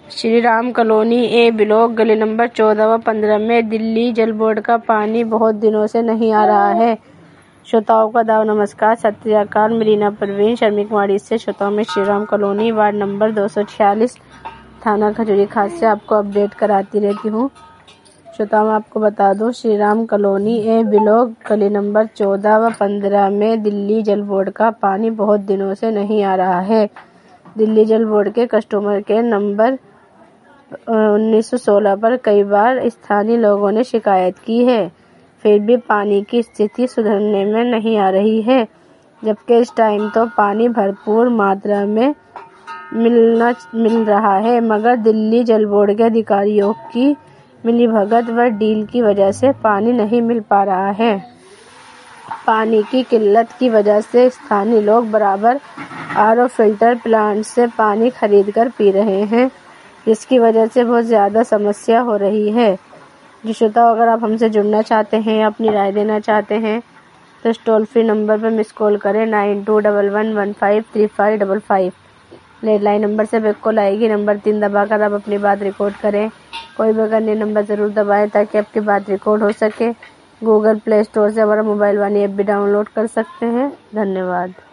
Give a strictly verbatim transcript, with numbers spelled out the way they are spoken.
Shri Ram colony A block गली नंबर चौदह व पंद्रह में दिल्ली जल बोर्ड का पानी बहुत दिनों से नहीं आ रहा है। श्रोताओं का दाव नमस्कार, सत श्री अकाल। मरीना परवीन श्रमिक वाड़ी से श्रोताओं में श्री राम कॉलोनी वार्ड नंबर दो सौ छियालीस थाना खजूरी खास से आपको अपडेट कराती रहती हूँ। श्रोताओं आपको बता दूं, Shri Ram colony A block गली नंबर चौदह व पंद्रह में दिल्ली जल बोर्ड का पानी बहुत दिनों से नहीं आ रहा है। दिल्ली जल बोर्ड के कस्टमर केयर नंबर उन्नीस सौ सोलह पर कई बार स्थानीय लोगों ने शिकायत की है, फिर भी पानी की स्थिति सुधरने में नहीं आ रही है। जबकि इस टाइम तो पानी भरपूर मात्रा में मिलना मिल रहा है, मगर दिल्ली जल बोर्ड के अधिकारियों की मिलीभगत व डील की वजह से पानी नहीं मिल पा रहा है। पानी की किल्लत की वजह से स्थानीय लोग बराबर आर ओ फिल्टर प्लांट से पानी खरीद कर पी रहे हैं, जिसकी वजह से बहुत ज़्यादा समस्या हो रही है। जी श्रोताओं, अगर आप हमसे जुड़ना चाहते हैं या अपनी राय देना चाहते हैं तो इस टोल फ्री नंबर पर मिस कॉल करें nine two one one one five three five double five. Landline नंबर से बैक कॉल आएगी, नंबर तीन दबाकर आप अपनी बात रिकॉर्ड करें। कोई भी अगर नए नंबर ज़रूर दबाएं ताकि आपकी बात रिकॉर्ड हो सके। गूगल प्ले स्टोर से हमारा मोबाइल वाली ऐप भी डाउनलोड कर सकते हैं। धन्यवाद।